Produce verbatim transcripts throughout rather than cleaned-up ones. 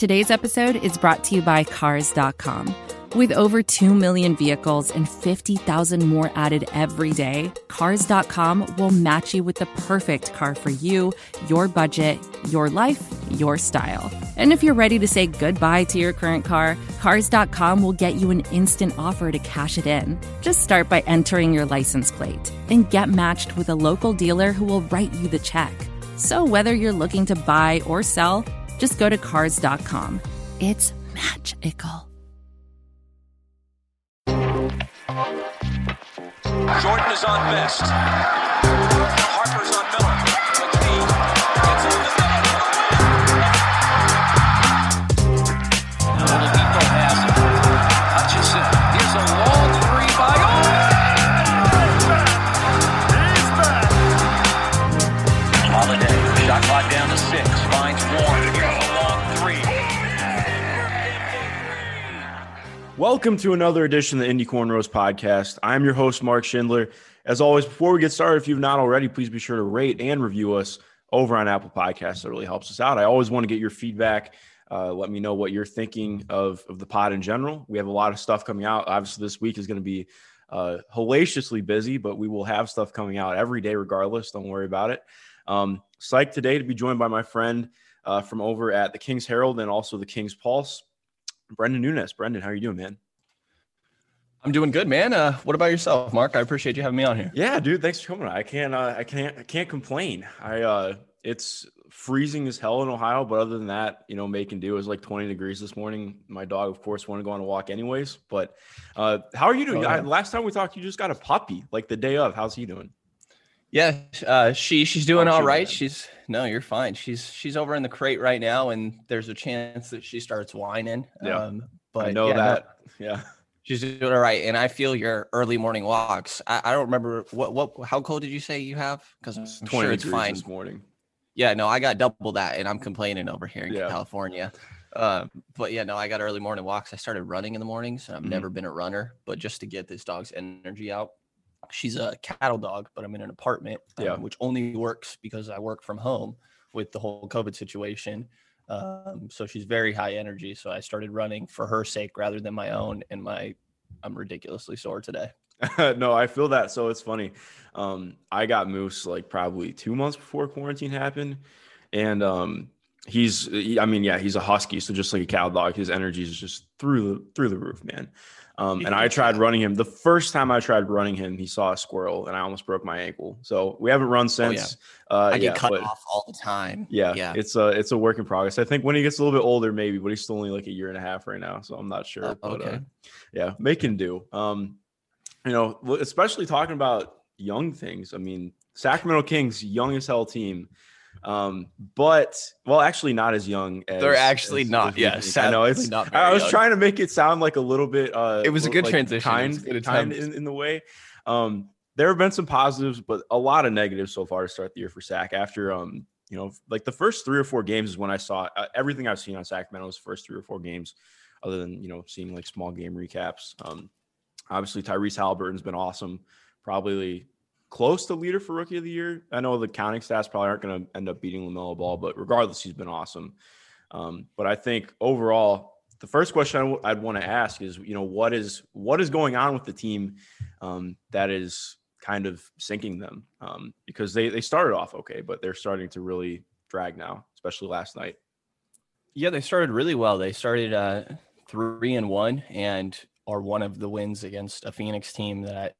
Today's episode is brought to you by Cars dot com. With over two million vehicles and fifty thousand more added every day, Cars dot com will match you with the perfect car for you, your budget, your life, your style. And if you're ready to say goodbye to your current car, Cars dot com will get you an instant offer to cash it in. Just start by entering your license plate and get matched with a local dealer who will write you the check. So whether you're looking to buy or sell, just go to Cars dot com. It's magical. Jordan is on Best. Harper's on Miller. McKee gets on the now Oladipo has it. Hutchinson. Here's a long three by He's back. Holiday. Shot clock down to six. Finds Warren. Here's a long three. Welcome to another edition of the Indy Cornrows podcast. I'm your host, Mark Schindler. As always, before we get started, if you've not already, please be sure to rate and review us over on Apple Podcasts. That really helps us out. I always want to get your feedback. Uh, let me know what you're thinking of, of the pod in general. We have a lot of stuff coming out. Obviously, this week is going to be uh, hellaciously busy, but we will have stuff coming out every day regardless. Don't worry about it. Um, psyched today to be joined by my friend uh, from over at the King's Herald and also the King's Pulse, Brendan Nunes. Brendan, how are you doing, man? I'm doing good, man. Uh, what about yourself, Mark? I appreciate you having me on here. Yeah, dude. Thanks for coming. I can't, uh, I can't, I can't complain. I, uh, it's freezing as hell in Ohio, but other than that, you know, make and do. It was like twenty degrees this morning. My dog, of course, wanted to go on a walk anyways. But uh, how are you doing? Oh, yeah. I, last time we talked, you just got a puppy, like the day of. How's he doing? Yeah, uh, she she's doing Oh, all she right. bad. She's no, you're fine. She's she's over in the crate right now, and there's a chance that she starts whining. Yeah, um, but I know yeah, that. no, Yeah. she's doing all right. And I feel your early morning walks. I, I don't remember what what how cold did you say you have? Because I'm twenty sure it's degrees fine this morning. Yeah, no, I got double that, and I'm complaining over here in Yeah. California. Uh, but yeah, no, I got early morning walks. I started running in the mornings, and I've Mhm. never been a runner, but just to get this dog's energy out. She's a cattle dog, but I'm in an apartment, um, Yeah. which only works because I work from home with the whole COVID situation. Um, so she's very high energy. So I started running for her sake rather than my own. And my, I'm ridiculously sore today. No, I feel that. So it's funny. Um, I got Moose like probably two months before quarantine happened. And um, he's, he, I mean, yeah, he's a husky. So just like a cow dog, his energy is just through the, through the roof, man. Um, and I tried running him. The first time I tried running him, he saw a squirrel and I almost broke my ankle. So we haven't run since. Oh, yeah. Uh, I get yeah, cut but, off all the time. Yeah, Yeah. It's a, it's a work in progress. I think when he gets a little bit older, maybe, but he's still only like a year and a half right now. So I'm not sure. Oh, but, okay. uh, yeah, make and do. Um, you know, especially talking about young things. I mean, Sacramento Kings, young as hell team. Um, but well, actually not as young as They're actually as, not. as we Yeah, think. I know it's. not I very was young. trying to make it sound like a little bit. Uh, It was a good like transition. It Kind, was a good kind attempt. in, in the way. Um, there have been some positives, but a lot of negatives so far to start the year for Sac. After um, you know, like the first three or four games is when I saw uh, everything I've seen on Sacramento's first three or four games, other than you know seeing like small game recaps. Um, obviously Tyrese Halliburton's been awesome. Probably close to leader for rookie of the year. I know the counting stats probably aren't going to end up beating LaMelo Ball, but regardless, he's been awesome. Um, but I think overall, the first question I w- I'd want to ask is, you know, what is what is going on with the team um, that is kind of sinking them? Um, because they they started off okay, but they're starting to really drag now, especially last night. Yeah, they started really well. They started uh, three and one, and are one of the wins against a Phoenix team that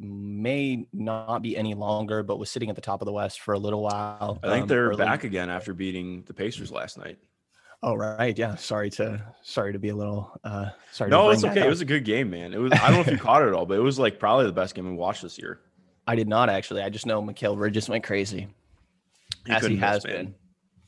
may not be any longer, but was sitting at the top of the West for a little while. I think um, they're early. back again after beating the Pacers last night. Oh, right. Yeah. Sorry to sorry to be a little uh sorry. No, to it's bring okay. that It up. was a good game, man. It was. I don't know if you caught it all, but it was like probably the best game we watched this year. I did not actually. I just know Mikal Bridges went crazy, He as he couldn't has miss, man. been.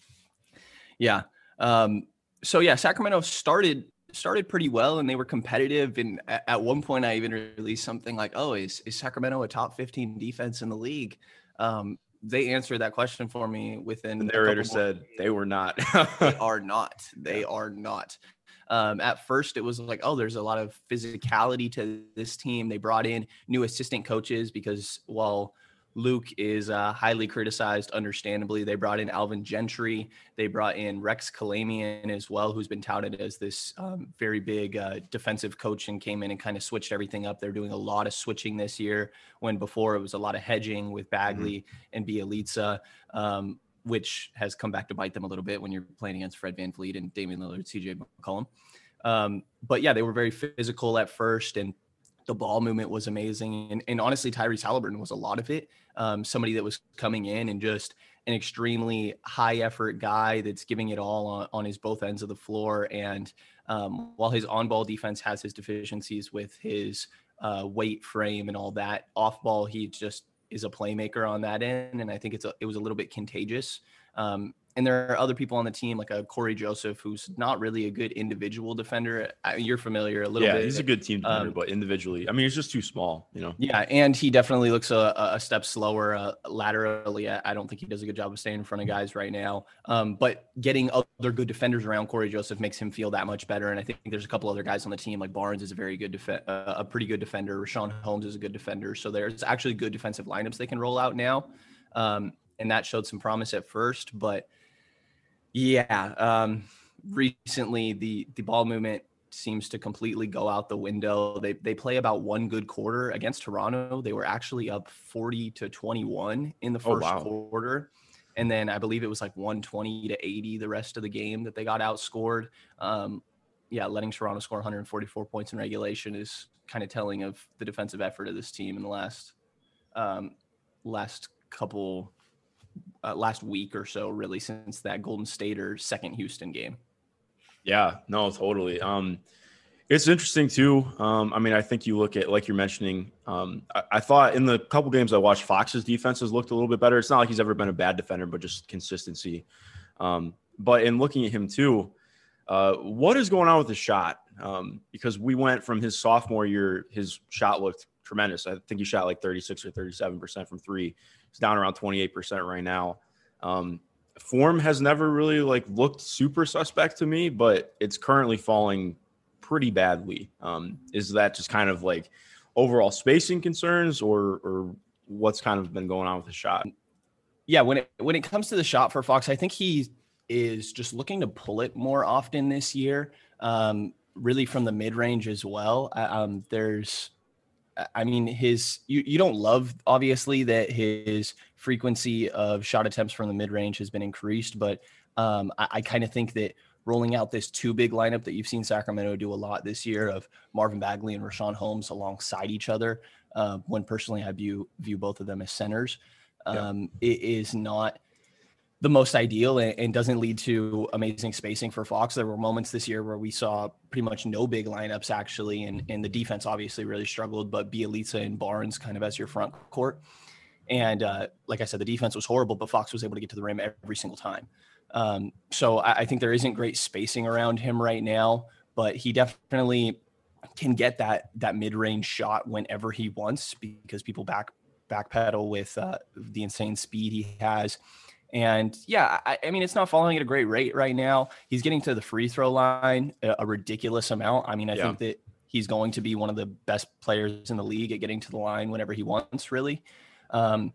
Yeah. Um. So yeah, Sacramento started started pretty well, and they were competitive. And at, at one point, I even released something like, "Oh, is is Sacramento a top fifteen defense in the league?" Um. They answered that question for me within. The a narrator couple more said they were not. They are not. They are not. Um, at first, it was like, oh, there's a lot of physicality to this team. They brought in new assistant coaches because, well, Luke is uh, highly criticized, understandably. They brought in Alvin Gentry. They brought in Rex Kalamian as well, who's been touted as this um, very big uh, defensive coach, and came in and kind of switched everything up. They're doing a lot of switching this year, when before it was a lot of hedging with Bagley mm-hmm. and Bielitsa, um, which has come back to bite them a little bit when you're playing against Fred VanVleet and Damian Lillard, C J McCollum. Um, but yeah, they were very physical at first, and the ball movement was amazing. And, and honestly, Tyrese Halliburton was a lot of it. Um, somebody that was coming in and just an extremely high effort guy that's giving it all on, on his both ends of the floor. And um, while his on ball defense has his deficiencies with his uh, weight, frame, and all that, off ball, he just is a playmaker on that end. And I think it's a, it was a little bit contagious. Um, And there are other people on the team, like a Corey Joseph, who's not really a good individual defender. I, you're familiar a little yeah, bit. Yeah, he's a good team defender, um, but individually, I mean, he's just too small, you know? Yeah, and he definitely looks a, a step slower uh, laterally. I don't think he does a good job of staying in front of guys right now. Um, but getting other good defenders around Corey Joseph makes him feel that much better. And I think there's a couple other guys on the team, like Barnes is a very good, def- uh, a pretty good defender. Rashawn Holmes is a good defender. So there's actually good defensive lineups they can roll out now. Um, and that showed some promise at first, but yeah, um, recently the the ball movement seems to completely go out the window. They they play about one good quarter against Toronto. They were actually up forty to twenty-one in the first oh, wow. quarter. And then I believe it was like one twenty to eighty the rest of the game that they got outscored. Um, yeah, letting Toronto score one hundred forty-four points in regulation is kind of telling of the defensive effort of this team in the last um, last couple Uh, last week or so, really, since that Golden State or second Houston game. Yeah, no, totally. Um, it's interesting too. Um, I mean, I think you look at, like you're mentioning, um, I, I thought in the couple games I watched, Fox's defense has looked a little bit better. It's not like he's ever been a bad defender, but just consistency. Um, but in looking at him too, uh, what is going on with the shot? Um, because we went from his sophomore year, his shot looked tremendous. I think he shot like thirty-six or thirty-seven percent from three. He's down around twenty-eight percent right now. Um, form has never really like looked super suspect to me, but it's currently falling pretty badly. Um, is that just kind of like overall spacing concerns, or or what's kind of been going on with the shot? Yeah, when it when it comes to the shot for Fox, I think he is just looking to pull it more often this year, um, really from the mid-range as well. Um, there's I mean, his you, you don't love, obviously, that his frequency of shot attempts from the mid-range has been increased, but um, I, I kind of think that rolling out this two big lineup that you've seen Sacramento do a lot this year of Marvin Bagley and Rashawn Holmes alongside each other, uh, when personally I view view both of them as centers, um, yeah. it is not the most ideal and, and doesn't lead to amazing spacing for Fox. There were moments this year where we saw pretty much no big lineups actually, and, and the defense obviously really struggled, but Bielitsa and Barnes kind of as your front court. And uh, like I said, the defense was horrible, but Fox was able to get to the rim every single time. Um, so I, I think there isn't great spacing around him right now, but he definitely can get that that mid-range shot whenever he wants, because people back backpedal with uh, the insane speed he has. And yeah, I, I mean, it's not falling at a great rate right now. He's getting to the free throw line a, a ridiculous amount. I mean, I yeah. think that he's going to be one of the best players in the league at getting to the line whenever he wants, really. Um,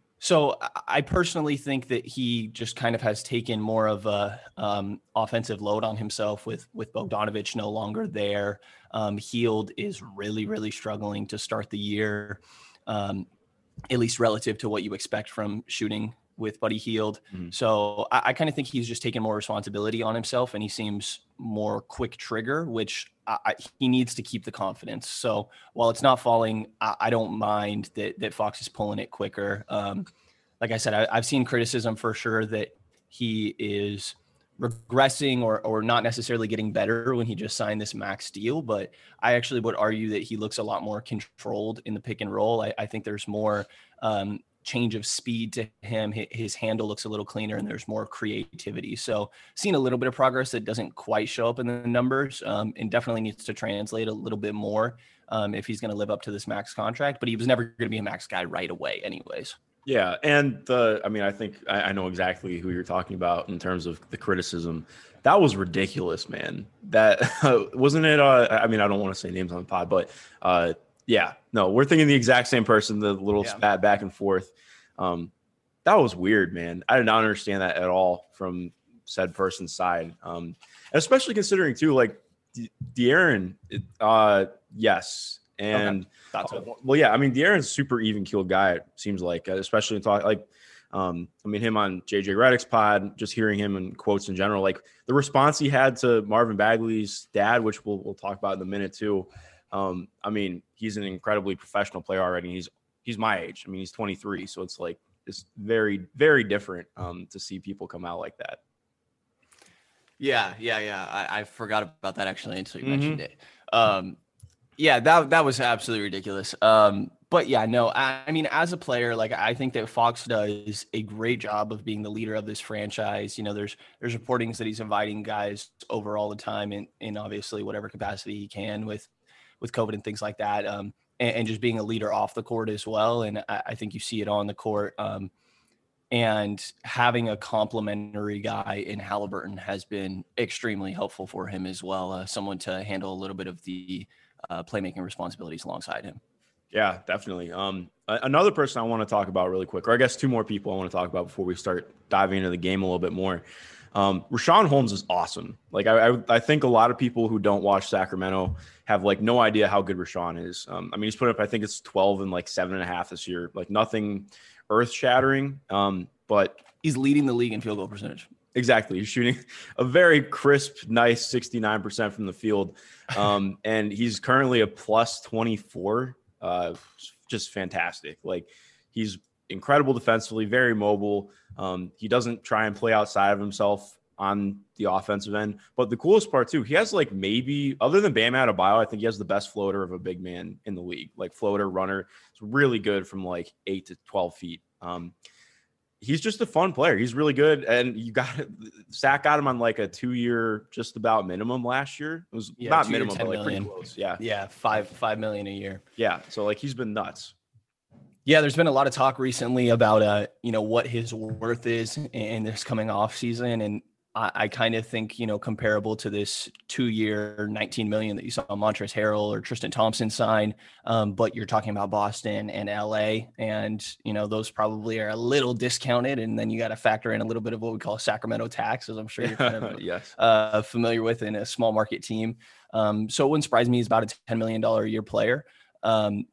so I personally think that he just kind of has taken more of a um, offensive load on himself with, with Bogdanović no longer there. Um, Hield is really, really struggling to start the year, um, at least relative to what you expect from shooting with Buddy Hield. Mm-hmm. So I, I kind of think he's just taken more responsibility on himself, and he seems more quick trigger, which I, I, he needs to keep the confidence. So while it's not falling, I, I don't mind that that Fox is pulling it quicker. Um, like I said, I, I've seen criticism for sure that he is regressing or or not necessarily getting better when he just signed this max deal, but I actually would argue that he looks a lot more controlled in the pick and roll. I, I think there's more um, change of speed to him. His handle looks a little cleaner and there's more creativity. So seen a little bit of progress that doesn't quite show up in the numbers, um, and definitely needs to translate a little bit more um, if he's going to live up to this max contract, but he was never going to be a max guy right away anyways. Yeah. And the, I mean, I think I, I know exactly who you're talking about in terms of the criticism. That was ridiculous, man. That uh, wasn't it. Uh, I mean, I don't want to say names on the pod, but uh, yeah, no, we're thinking the exact same person, the little yeah. spat back and forth. Um, that was weird, man. I did not understand that at all from said person's side. Um, and especially considering too, like De- De'Aaron, uh, yes. And okay. uh, well, yeah, I mean, De'Aaron's a super even keeled guy, it seems like, uh, especially in talk like, um, I mean, him on J J Redick's pod, just hearing him in quotes in general, like the response he had to Marvin Bagley's dad, which we'll, we'll talk about in a minute too. Um, I mean, he's an incredibly professional player already. He's, he's my age. I mean, he's twenty-three. So it's like, it's very, very different um, to see people come out like that. Yeah, yeah, yeah. I, I forgot about that actually until you Mm-hmm. mentioned it. Um, yeah, that that was absolutely ridiculous. Um, but yeah, no, I, I mean, as a player, like I think that Fox does a great job of being the leader of this franchise. You know, there's there's reportings that he's inviting guys over all the time, in in obviously whatever capacity he can with with COVID and things like that. Um, and, and just being a leader off the court as well. And I, I think you see it on the court. Um, and having a complimentary guy in Halliburton has been extremely helpful for him as well. Uh, someone to handle a little bit of the uh, playmaking responsibilities alongside him. Yeah, definitely. Um, another person I want to talk about really quick, or I guess two more people I want to talk about before we start diving into the game a little bit more. Um, Richaun Holmes is awesome. Like I, I, I think a lot of people who don't watch Sacramento have like no idea how good Richaun is. Um, I mean, he's put up, I think it's twelve and like seven and a half this year. Like nothing earth shattering. Um, but he's leading the league in field goal percentage. Exactly. He's shooting a very crisp, nice sixty-nine percent from the field. Um, and he's currently a plus twenty-four. Uh, just fantastic. Like he's incredible defensively, very mobile. Um, he doesn't try and play outside of himself on the offensive end. But the coolest part too, he has like maybe other than Bam Adebayo, I think he has the best floater of a big man in the league. Like floater runner. It's really good from like eight to twelve feet. Um, He's just a fun player. He's really good. And you got Sac got him on like a two year, just about minimum last year. It was yeah, not minimum, but like million. pretty close. Yeah. Yeah. Five, five million a year. Yeah. So like he's been nuts. Yeah. There's been a lot of talk recently about, uh, you know, what his worth is in this coming off season. And I, I kind of think, you know, comparable to this two year, nineteen million that you saw Montrezl Harrell or Tristan Thompson sign. Um, but you're talking about Boston and L A, and, you know, those probably are a little discounted. And then you got to factor in a little bit of what we call Sacramento tax, as I'm sure you're kind of yes. uh, familiar with in a small market team. Um, so it wouldn't surprise me. He's about a ten million dollars a year player. Um,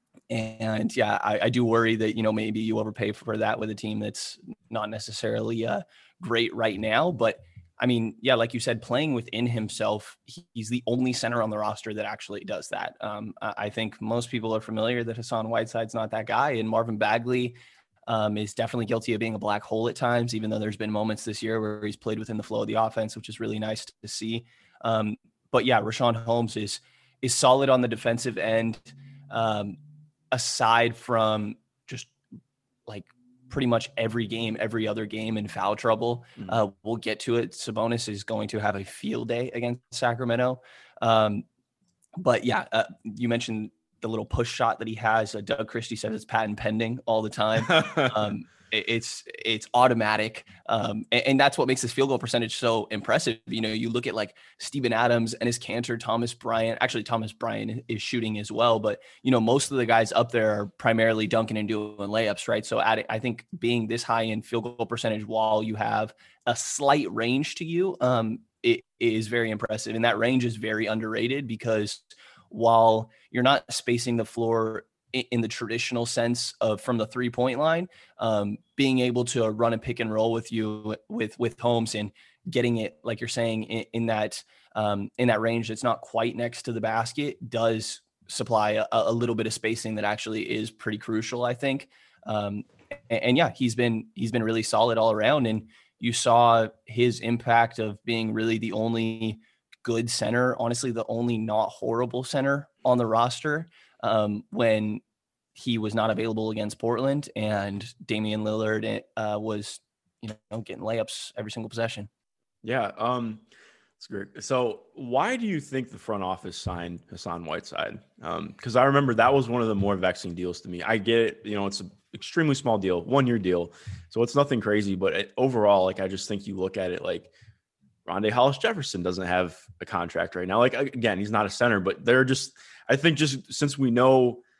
and yeah, I, I do worry that, you know, maybe you overpay for that with a team that's not necessarily uh, great right now. But I mean, yeah, like you said, playing within himself, he's the only center on the roster that actually does that. Um, I think most people are familiar that Hassan Whiteside's not that guy, and Marvin Bagley um, is definitely guilty of being a black hole at times, even though there's been moments this year where he's played within the flow of the offense, which is really nice to see. Um, but yeah, Richaun Holmes is, is solid on the defensive end. Um, aside from just like pretty much every game, every other game in foul trouble. Mm-hmm. Uh, we'll get to it. Sabonis is going to have a field day against Sacramento. Um, but yeah, uh, you mentioned the little push shot that he has. Uh, Doug Christie says it's patent pending all the time. um, it, it's it's automatic, um, and, and that's what makes his field goal percentage so impressive. You know, you look at like Steven Adams and his Cantor, Thomas Bryant. Actually, Thomas Bryant is shooting as well, but you know, most of the guys up there are primarily dunking and doing layups, right? So at, I think being this high in field goal percentage while you have a slight range to you, um, it is very impressive, and that range is very underrated because while you're not spacing the floor in the traditional sense of from the three point line, um, being able to run a pick and roll with you with, with Holmes and getting it, like you're saying, in, in that, um, in that range that's not quite next to the basket does supply a, a little bit of spacing that actually is pretty crucial, I think. Um, and, and yeah, he's been, he's been really solid all around. And you saw his impact of being really the only good center, honestly, the only not horrible center on the roster, um, when he was not available against Portland and Damian Lillard uh, was, you know, getting layups every single possession. Yeah. Um, that's great. So why do you think the front office signed Hassan Whiteside? Um, cause I remember that was one of the more vexing deals to me. I get it. You know, it's an extremely small deal, one year deal. So it's nothing crazy, but it, overall, like, I just think you look at it like Rondé Hollis Jefferson doesn't have a contract right now. Like, again, he's not a center, but they're just, I think just since we know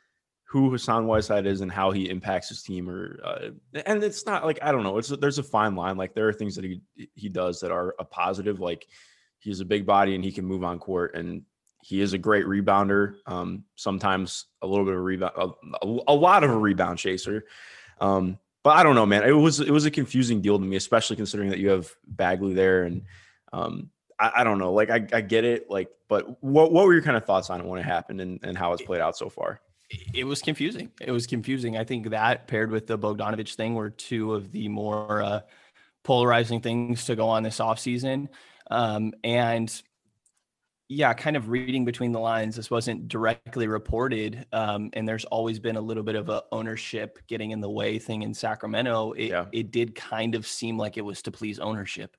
who Hassan Whiteside is and how he impacts his team, or uh, and it's not like, I don't know, it's there's a fine line. Like there are things that he he does that are a positive. Like he's a big body and he can move on court, and he is a great rebounder. Um, sometimes a little bit of a rebound, a, a lot of a rebound chaser. Um, but I don't know, man. It was it was a confusing deal to me, especially considering that you have Bagley there, and um, I, I don't know. Like I, I get it, like, but what what were your kind of thoughts on it when it happened and, and how it's played out so far? It was confusing. It was confusing. I think that paired with the Bogdanovich thing were two of the more uh, polarizing things to go on this offseason. Um, and yeah, kind of reading between the lines, this wasn't directly reported. Um, and there's always been a little bit of a ownership getting in the way thing in Sacramento. It, yeah. it did kind of seem like it was to please ownership.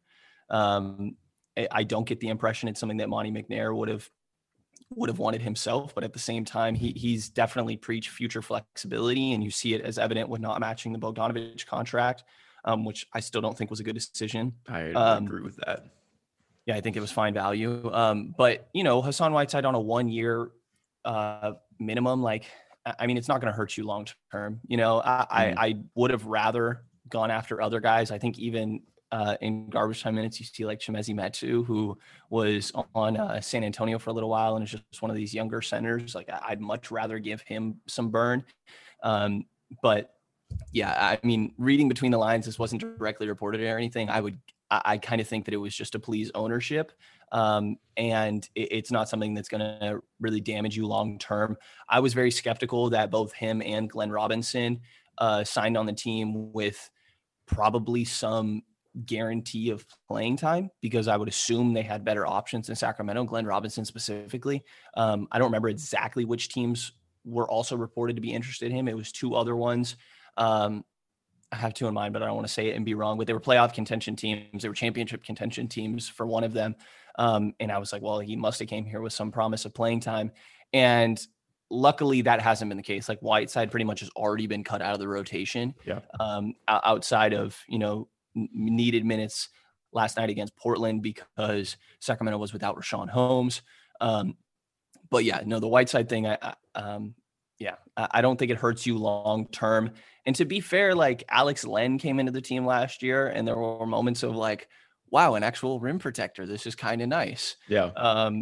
Um, I, I don't get the impression it's something that Monty McNair would have would have wanted himself, but at the same time, he he's definitely preached future flexibility, and you see it as evident with not matching the Bogdanovich contract, um, which I still don't think was a good decision. I um, agree with that. Yeah, I think it was fine value. Um, but, you know, Hassan Whiteside on a one-year uh, minimum, like, I mean, it's not going to hurt you long-term. You know, I, mm-hmm. I, I would have rather gone after other guys. I think even Uh, in garbage time minutes, you see like Chimezie Metu, who was on uh, San Antonio for a little while and is just one of these younger centers. Like I'd much rather give him some burn. Um, but yeah, I mean, reading between the lines, this wasn't directly reported or anything. I would, I, I kind of think that it was just to please ownership. Um, and it, it's not something that's going to really damage you long-term. I was very skeptical that both him and Glenn Robinson uh, signed on the team with probably some guarantee of playing time, because I would assume they had better options in Sacramento, Glenn Robinson specifically. Um, I don't remember exactly which teams were also reported to be interested in him. It was two other ones. Um, I have two in mind, but I don't want to say it and be wrong, but they were playoff contention teams. They were championship contention teams for one of them. Um, and I was like, well, he must've came here with some promise of playing time. And luckily that hasn't been the case. Like Whiteside pretty much has already been cut out of the rotation. Yeah. Um, outside of, you know, needed minutes last night against Portland because Sacramento was without Rashawn Holmes. Um, but yeah, no, the Whiteside thing, I, I um, yeah, I, I don't think it hurts you long-term. And to be fair, like Alex Len came into the team last year and there were moments of like, wow, an actual rim protector. This is kind of nice. Yeah. Um,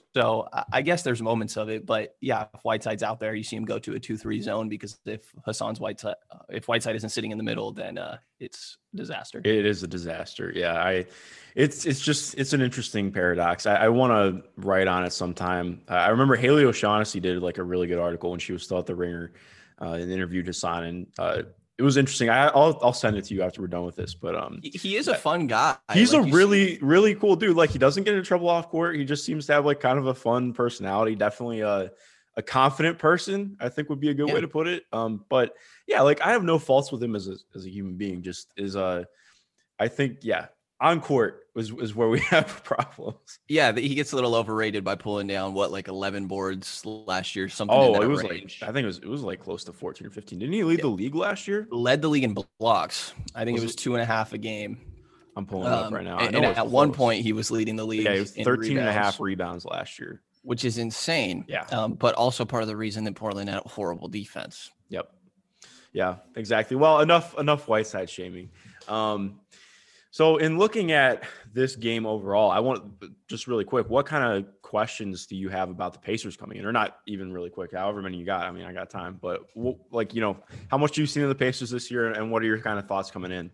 so I guess there's moments of it, but yeah, if Whiteside's out there, you see him go to a two three zone, because if Hassan's Whiteside, uh, if Whiteside isn't sitting in the middle, then uh, it's a disaster. It is a disaster. Yeah. I, it's, it's just, it's an interesting paradox. I, I want to write on it sometime. Uh, I remember Haley O'Shaughnessy did like a really good article when she was still at the Ringer uh, and interviewed Hassan, and uh, it was interesting. I, I'll I'll send it to you after we're done with this. But um, he is a fun guy. He's like a really see. really cool dude. Like he doesn't get into trouble off court. He just seems to have like kind of a fun personality. Definitely a a confident person, I think would be a good yeah. way to put it. Um, but yeah, like I have no faults with him as a as a human being. Just is a, I think yeah, on court is is where we have problems. Yeah, he gets a little overrated by pulling down what like eleven boards last year. Something. Oh, in that it was range. like I think it was it was like close to fourteen or fifteen. Didn't he lead yeah. the league last year? Led the league in blocks. I think was it was it? two and a half a game. I'm pulling it um, up right now. And, and at close. one point he was leading the league. Yeah, it was thirteen and a half rebounds last year, which is insane. Yeah. Um, but also part of the reason that Portland had a horrible defense. Yep. Yeah, exactly. Well, enough enough Whiteside shaming. Um, So in looking at this game overall, I want just really quick, what kind of questions do you have about the Pacers coming in? Or not even really quick, however many you got. I mean, I got time, but like, you know, how much do you seen of the Pacers this year and what are your kind of thoughts coming in?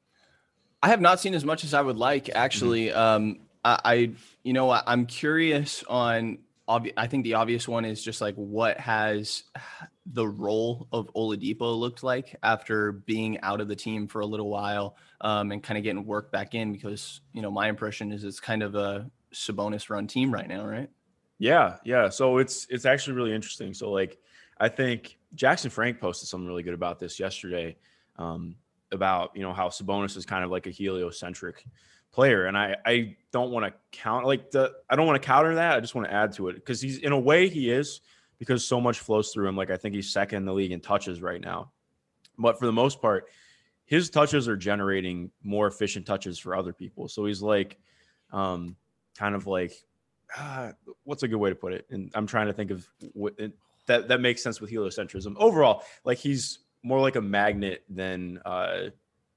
I have not seen as much as I would like, actually. Mm-hmm. Um, I, I, you know, I'm curious on, obvi- I think the obvious one is just like, what has the role of Oladipo looked like after being out of the team for a little while, um, and kind of getting work back in, because, you know, my impression is it's kind of a Sabonis run team right now, right? Yeah. Yeah. So it's, it's actually really interesting. So like, I think Jackson Frank posted something really good about this yesterday, um, about, you know, how Sabonis is kind of like a heliocentric player. And I, I don't want to count like the, I don't want to counter that. I just want to add to it because he's in a way he is, because so much flows through him. Like I think he's second in the league in touches right now, but for the most part, his touches are generating more efficient touches for other people. So he's like, um, kind of like, uh, what's a good way to put it? And I'm trying to think of what it, that that makes sense with heliocentrism. Overall, like he's more like a magnet than uh,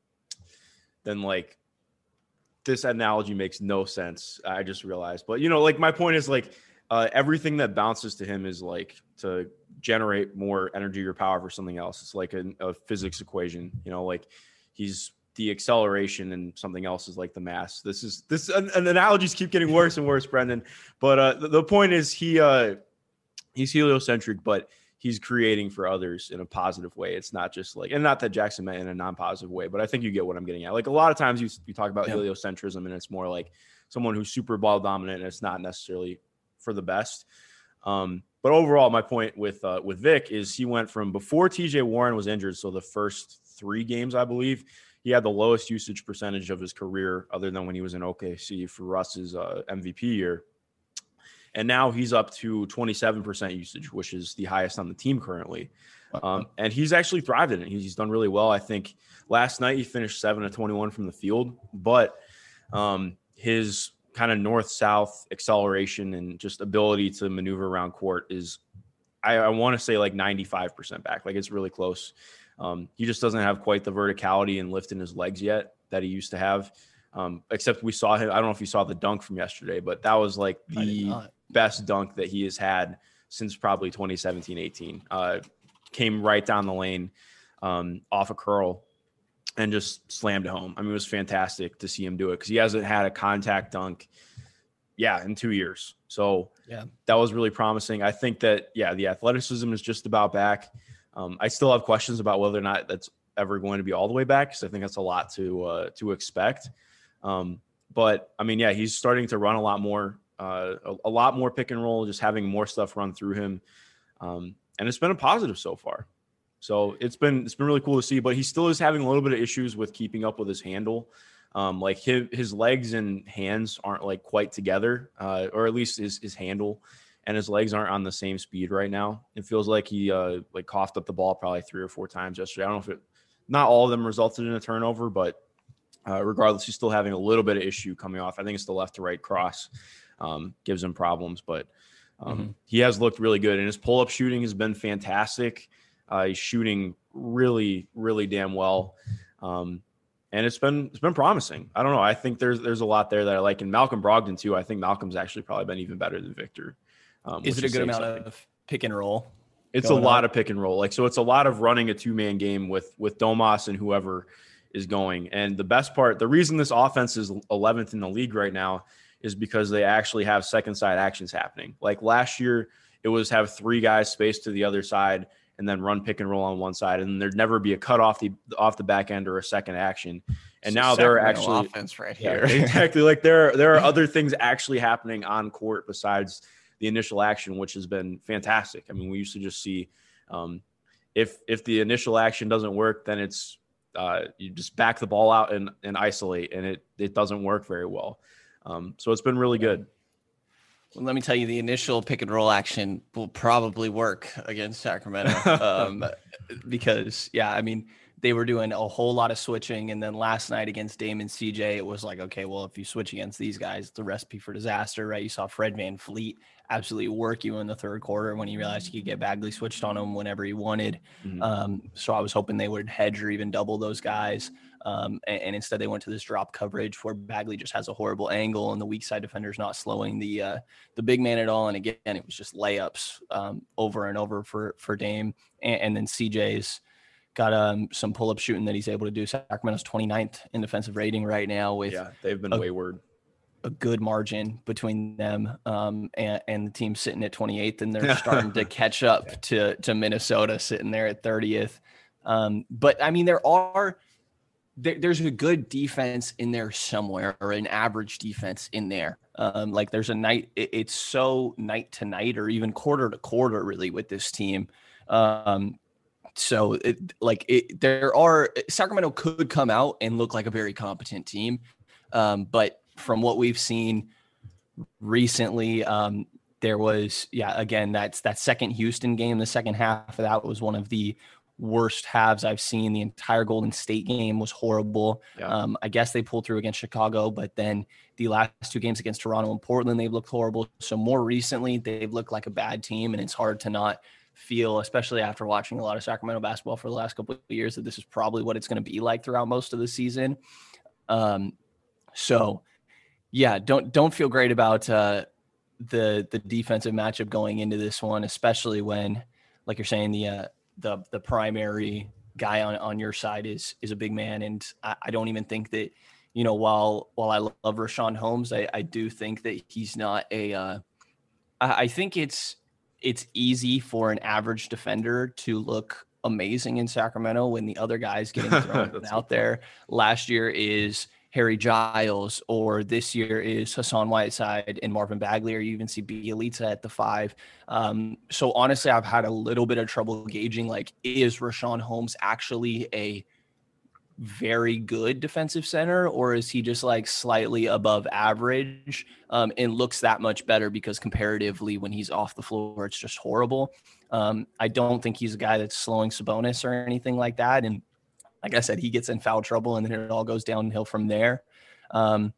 than like this analogy makes no sense. I just realized, but you know, like my point is like uh, everything that bounces to him is like to generate more energy or power for something else. It's like a, a physics equation, you know, like he's the acceleration and something else is like the mass. This is this an, an analogies keep getting worse and worse, Brendan. But uh, the, the point is he uh, he's heliocentric, but he's creating for others in a positive way. It's not just like, and not that Jackson meant in a non-positive way, but I think you get what I'm getting at. Like a lot of times you, you talk about yeah. heliocentrism and it's more like someone who's super ball dominant and it's not necessarily for the best. Um, but overall, my point with, uh, with Vic is he went from before T J Warren was injured. So the first three games, I believe, he had the lowest usage percentage of his career other than when he was in O K C for Russ's uh, M V P year. And now he's up to twenty-seven percent usage, which is the highest on the team currently. Um, and he's actually thrived in it. He's, he's done really well. I think last night he finished seven of twenty-one from the field, but um, his kind of north-south acceleration and just ability to maneuver around court is, I, I want to say like ninety-five percent back. Like it's really close. Um, he just doesn't have quite the verticality and lift in his legs yet that he used to have. Um, except we saw him. I don't know if you saw the dunk from yesterday, but that was like the best dunk that he has had since probably twenty seventeen eighteen. Uh, came right down the lane um, off a curl and just slammed it home. I mean, it was fantastic to see him do it because he hasn't had a contact dunk, yeah, in two years. So yeah, that was really promising. I think that, yeah, the athleticism is just about back. Um, I still have questions about whether or not that's ever going to be all the way back because I think that's a lot to uh, to expect. Um, but I mean, yeah, he's starting to run a lot more, uh, a, a lot more pick and roll, just having more stuff run through him. Um, and it's been a positive so far. So it's been, it's been really cool to see, but he still is having a little bit of issues with keeping up with his handle. Um, like his, his legs and hands aren't like quite together, uh, or at least his, his handle and his legs aren't on the same speed right now. It feels like he, uh, like coughed up the ball probably three or four times yesterday. I don't know if it, not all of them resulted in a turnover, but Uh, regardless, he's still having a little bit of issue coming off. I think it's the left to right cross um, gives him problems, but um, mm-hmm. he has looked really good. And his pull-up shooting has been fantastic. Uh, he's shooting really, really damn well. Um, and it's been it's been promising. I don't know. I think there's there's a lot there that I like. And Malcolm Brogdon, too. I think Malcolm's actually probably been even better than Victor. Um, is it a good amount something. of pick and roll? It's a lot on? of pick and roll. Like, so it's a lot of running a two-man game with with Domas and whoever is going. And the best part, the reason this offense is eleventh in the league right now is because they actually have second side actions happening. Like last year, it was have three guys spaced to the other side and then run pick and roll on one side, and there'd never be a cut off the off the back end or a second action. And now there are actually offense right here. Yeah, exactly. Like there, there are other things actually happening on court besides the initial action, which has been fantastic. I mean, we used to just see um, if if the initial action doesn't work, then it's Uh, you just back the ball out and, and isolate, and it it doesn't work very well. Um, so it's been really good. Well, let me tell you, the initial pick and roll action will probably work against Sacramento um, because, yeah, I mean, they were doing a whole lot of switching. And then last night against Dame and C J, it was like, okay, well, if you switch against these guys, the recipe for disaster, right? You saw Fred VanVleet absolutely work you in the third quarter when he realized he could get Bagley switched on him whenever he wanted. Mm-hmm. Um, so I was hoping they would hedge or even double those guys. Um, and, and instead they went to this drop coverage where Bagley just has a horrible angle and the weak side defender's not slowing the, uh, the big man at all. And again, it was just layups um, over and over for, for Dame. And, and then C J's got um, some pull-up shooting that he's able to do. Sacramento's twenty-ninth in defensive rating right now with yeah, they've been a, wayward. a good margin between them um, and, and the team sitting at twenty-eighth, and they're starting to catch up yeah. to, to Minnesota sitting there at thirtieth. Um, but I mean, there are, there, there's a good defense in there somewhere, or an average defense in there. Um, like there's a night, it, it's so night to night or even quarter to quarter really with this team. Um, So, it, like, it, there are – Sacramento could come out and look like a very competent team. Um, but from what we've seen recently, um, there was, yeah, again, that's that second Houston game. The second half of that was one of the worst halves I've seen. The entire Golden State game was horrible. Yeah. Um, I guess they pulled through against Chicago, but then the last two games against Toronto and Portland, they've looked horrible. So more recently, they've looked like a bad team, and it's hard to not – feel, especially after watching a lot of Sacramento basketball for the last couple of years, that this is probably what it's going to be like throughout most of the season. Um, so yeah, don't don't feel great about uh, the the defensive matchup going into this one, especially when, like you're saying, the uh, the the primary guy on, on your side is is a big man, and I, I don't even think that, you know, while while I love Rashawn Holmes, I, I do think that he's not a. Uh, I, I think it's it's easy for an average defender to look amazing in Sacramento when the other guys getting thrown out there last year is Harry Giles, or this year is Hassan Whiteside and Marvin Bagley, or you even see Bielitsa at the five. Um, so honestly, I've had a little bit of trouble gauging, like, is Rashawn Holmes actually a very good defensive center, or is he just like slightly above average um, and looks that much better because comparatively when he's off the floor, it's just horrible. Um, I don't think he's a guy that's slowing Sabonis or anything like that. And like I said, he gets in foul trouble and then it all goes downhill from there. Um,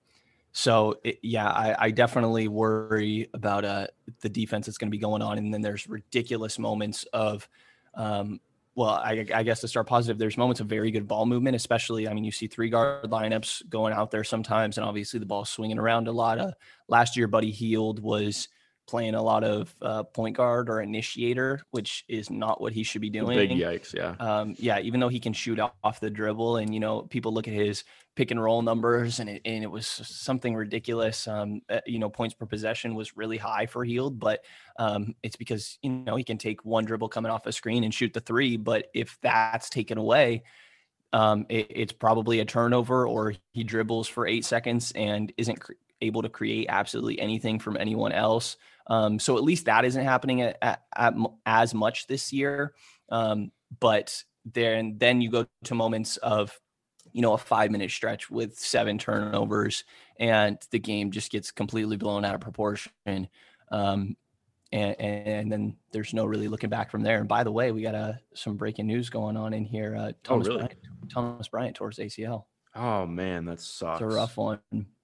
so it, yeah, I, I definitely worry about uh, the defense that's going to be going on. And then there's ridiculous moments of, um, well, I, I guess to start positive, there's moments of very good ball movement, especially, I mean, you see three guard lineups going out there sometimes, and obviously the ball swinging around a lot. Of last year, Buddy Hield was playing a lot of uh, point guard or initiator, which is not what he should be doing. Big yikes, yeah. Um, yeah, even though he can shoot off the dribble, and, you know, people look at his pick and roll numbers, and it, and it was something ridiculous. Um, uh, you know, points per possession was really high for Hield, but um, it's because, you know, he can take one dribble coming off a screen and shoot the three. But if that's taken away, um, it, it's probably a turnover, or he dribbles for eight seconds and isn't cr- able to create absolutely anything from anyone else. Um, so at least that isn't happening at, at, at as much this year. Um, but then, then you go to moments of, you know, a five minute stretch with seven turnovers and the game just gets completely blown out of proportion. Um, and, and then there's no really looking back from there. And by the way, we got uh, some breaking news going on in here. Uh, Thomas, oh, really? Bryant, Thomas Bryant tore his A C L. Oh man, that sucks. It's a rough one.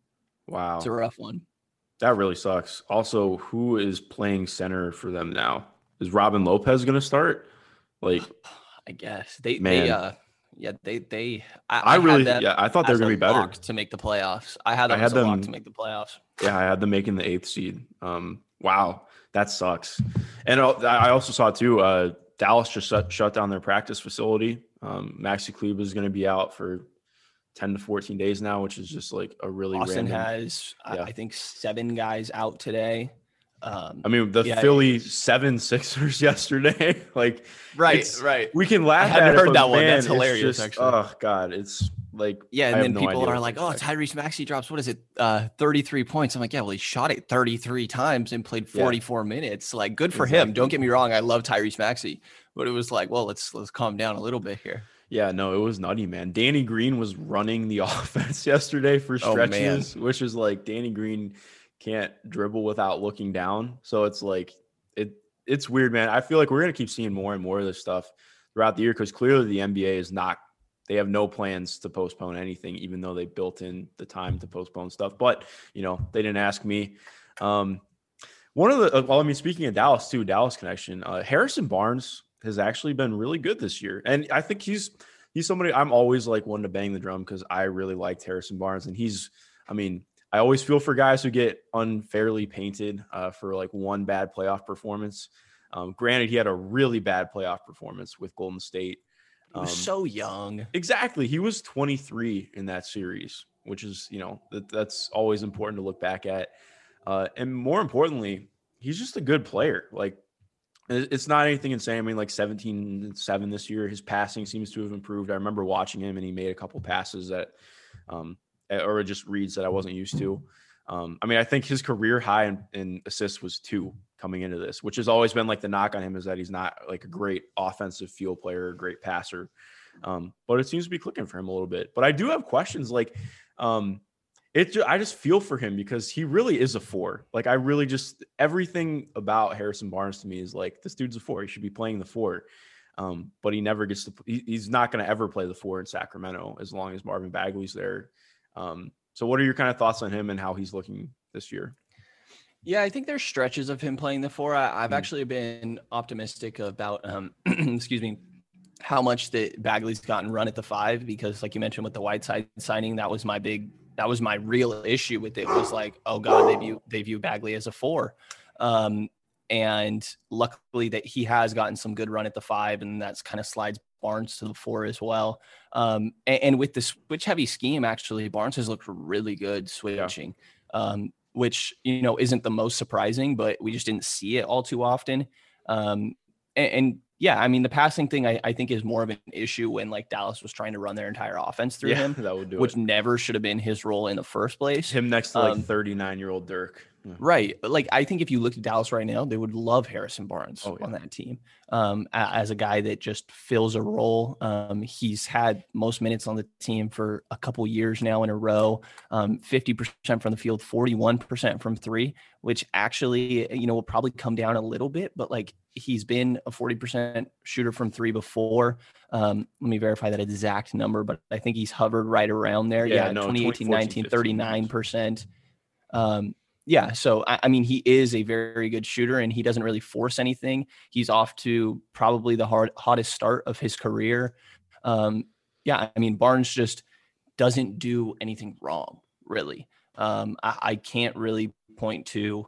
Wow. It's a rough one. That really sucks. Also, who is playing center for them now? Is Robin Lopez going to start? Like, I guess they, man. they, uh, yeah, they, they, I, I, I really, yeah, I thought they were going to be better to make the playoffs. I had them I had as a them lock to make the playoffs. Yeah, I had them making the eighth seed. Um, wow, that sucks. And I also saw too, uh, Dallas just shut, shut down their practice facility. Um, Maxi Kleber is going to be out for ten to fourteen days now, which is just like a really Austin random. has, yeah. I think, seven guys out today. Um, I mean, the yeah, Philly seven Sixers yesterday. like, right, right. We can laugh I hadn't at heard it, that but one. man, That's hilarious, just, actually. Oh God, it's like yeah, and I then have no people idea are what like, to "Oh, expect. Tyrese Maxey drops. What is it? Uh, thirty-three points." I'm like, "Yeah, well, he shot it thirty-three times and played forty-four yeah. minutes. Like, good for exactly. him. Don't get me wrong. I love Tyrese Maxey, but it was like, well, let's let's calm down a little bit here." Yeah, no, it was nutty, man. Danny Green was running the offense yesterday for stretches, oh, which is like Danny Green can't dribble without looking down. So it's like it it's weird, man. I feel like we're gonna keep seeing more and more of this stuff throughout the year because clearly the N B A is not. They have no plans to postpone anything, even though they built in the time to postpone stuff. But you know, they didn't ask me. Um, one of the well, I mean, speaking of Dallas too, Dallas connection. Uh, Harrison Barnes has actually been really good this year. And I think he's he's somebody I'm always like one to bang the drum because I really liked Harrison Barnes. And he's, I mean, I always feel for guys who get unfairly painted uh, for like one bad playoff performance. Um, granted, he had a really bad playoff performance with Golden State. He was um, so young. Exactly. He was twenty-three in that series, which is, you know, that, that's always important to look back at. Uh, and more importantly, he's just a good player. Like, it's not anything insane. I mean, like seventeen and seven this year. His passing seems to have improved. I remember watching him, and he made a couple passes that, um, or just reads that I wasn't used to. Um, I mean, I think his career high in, in assists was two coming into this, which has always been like the knock on him is that he's not like a great offensive field player, a great passer. Um, but it seems to be clicking for him a little bit. But I do have questions. Like, um, It, I just feel for him because he really is a four. Like I really just everything about Harrison Barnes to me is like this dude's a four. He should be playing the four, um, but he never gets to. He, he's not going to ever play the four in Sacramento as long as Marvin Bagley's there. Um, so, what are your kind of thoughts on him and how he's looking this year? Yeah, I think there's stretches of him playing the four. I, I've Mm. actually been optimistic about, um, excuse me, how much that Bagley's gotten run at the five, because like you mentioned with the Whiteside signing, that was my big, that was my real issue with it, was like, oh God, they view, they view Bagley as a four. Um, and luckily that he has gotten some good run at the five, and that's kind of slides Barnes to the four as well. Um, and, and with the switch heavy scheme, actually, Barnes has looked really good switching. Yeah. Um, which, you know, isn't the most surprising, but we just didn't see it all too often. Um, and, and yeah, I mean, the passing thing, I, I think is more of an issue when like Dallas was trying to run their entire offense through yeah, him, that would do which it. never should have been his role in the first place. Him next to like um, thirty-nine year old Dirk. Yeah. Right. Like, I think if you look at Dallas right now, they would love Harrison Barnes oh, yeah. on that team um, as a guy that just fills a role. Um, he's had most minutes on the team for a couple years now in a row, um, fifty percent from the field, forty-one percent from three, which actually, you know, will probably come down a little bit, but like he's been a forty percent shooter from three before. Um, let me verify that exact number, but I think he's hovered right around there. Yeah, Yeah, no, twenty eighteen nineteen, thirty-nine percent. Um, Yeah. So, I, I mean, he is a very good shooter, and he doesn't really force anything. He's off to probably the hard, hottest start of his career. Um, yeah. I mean, Barnes just doesn't do anything wrong, really. Um, I, I can't really point to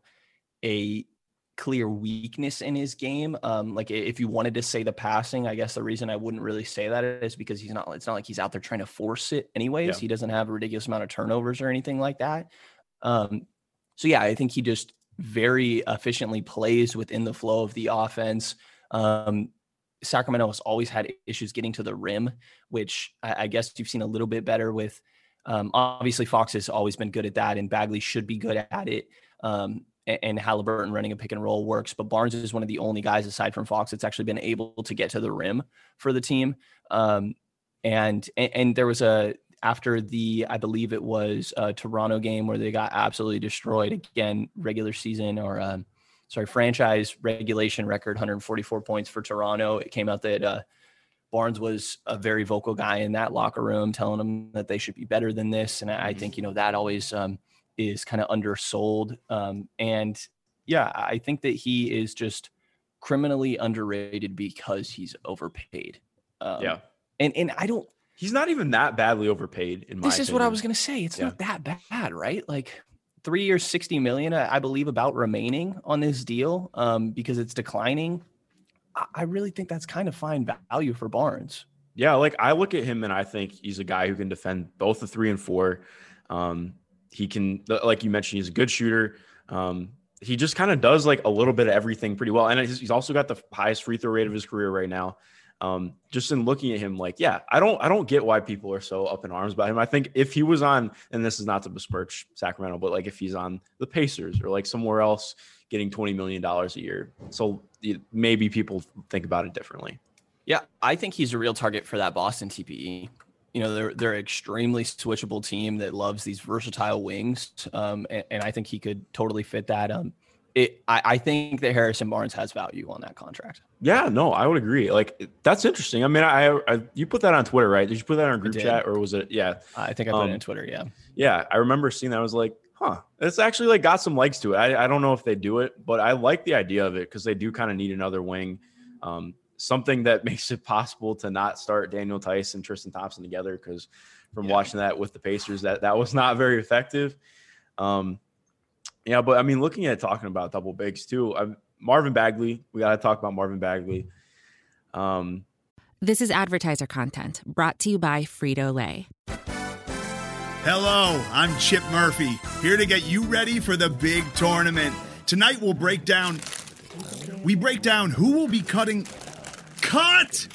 a clear weakness in his game. Um, like if you wanted to say the passing, I guess the reason I wouldn't really say that is because he's not, it's not like he's out there trying to force it anyways. Yeah. He doesn't have a ridiculous amount of turnovers or anything like that. Um, So, yeah, I think he just very efficiently plays within the flow of the offense. Um, Sacramento has always had issues getting to the rim, which I, I guess you've seen a little bit better with. Um, obviously, Fox has always been good at that, and Bagley should be good at it. Um, and, and Halliburton running a pick and roll works. But Barnes is one of the only guys aside from Fox that's actually been able to get to the rim for the team. Um, and, and and there was a after the, I believe it was a Toronto game where they got absolutely destroyed again, regular season or um, sorry, franchise regulation record, one hundred forty-four points for Toronto. It came out that uh, Barnes was a very vocal guy in that locker room, telling them that they should be better than this. And I think, you know, that always um, is kind of undersold. Um, and yeah, I think that he is just criminally underrated because he's overpaid. Um, yeah. And, and I don't, He's not even that badly overpaid in my This is opinion. what I was going to say. It's Yeah. not that bad, right? Like three years, sixty million, I believe, about remaining on this deal um, because it's declining. I really think that's kind of fine value for Barnes. Yeah, like I look at him and I think he's a guy who can defend both the three and four. Um, he can, like you mentioned, he's a good shooter. Um, he just kind of does like a little bit of everything pretty well. And he's also got the highest free throw rate of his career right now. Um, just in looking at him, like, yeah, I don't, I don't get why people are so up in arms about him. I think if he was on, and this is not to besmirch Sacramento, but like if he's on the Pacers or like somewhere else getting twenty million dollars a year, so maybe people think about it differently. Yeah, I think he's a real target for that Boston T P E. You know, they're they're an extremely switchable team that loves these versatile wings, um, and, and I think he could totally fit that. Um, it, I, I think that Harrison Barnes has value on that contract. Yeah, no, I would agree. Like that's interesting. I mean, I, I you put that on Twitter, right? Did you put that on a group chat or was it? Yeah, I think I put um, it on Twitter. Yeah, yeah, I remember seeing that. I was like, huh, it's actually like got some legs to it. I, I don't know if they do it, but I like the idea of it because they do kind of need another wing, um, something that makes it possible to not start Daniel Tice and Tristan Thompson together. Because from yeah. watching that with the Pacers, that that was not very effective. Um, yeah, but I mean, looking at talking about double bigs too. I'm, Marvin Bagley, we got to talk about Marvin Bagley. Um, This is advertiser content brought to you by Frito-Lay. Hello, I'm Chip Murphy, here to get you ready for the big tournament. Tonight we'll break down, we break down who will be cutting, cut!